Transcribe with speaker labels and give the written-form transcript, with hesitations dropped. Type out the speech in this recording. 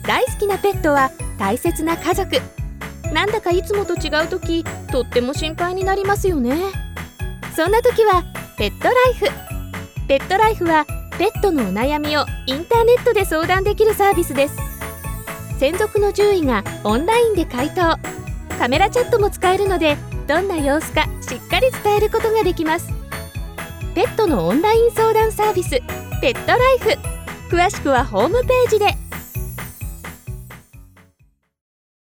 Speaker 1: 大好きなペットは大切な家族。なんだかいつもと違うとき、とっても心配になりますよね。そんな時はペットライフ。ペットライフはペットのお悩みをインターネットで相談できるサービスです。専属の獣医がオンラインで回答、カメラチャットも使えるので、どんな様子かしっかり伝えることができます。ペットのオンライン相談サービス、ペットライフ。詳しくはホームページで。